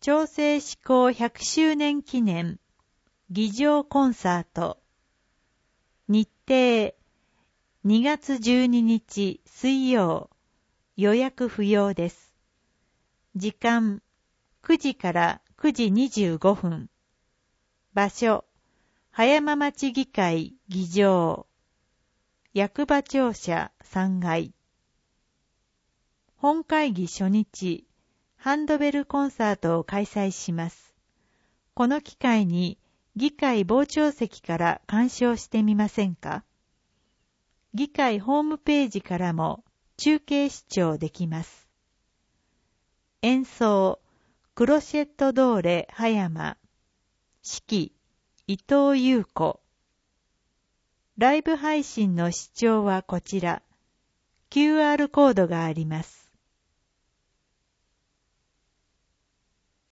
調整施行100周年記念議場コンサート。日程2月12日水曜。予約不要です。時間9時から9時25分。場所葉山町議会議場。役場庁舎3階。本会議初日、ハンドベルコンサートを開催します。この機会に議会傍聴席から鑑賞してみませんか？議会ホームページからも中継視聴できます。演奏、クロシェットドーレ葉山。指揮、伊藤優子。ライブ配信の視聴はこちら。QR コードがあります。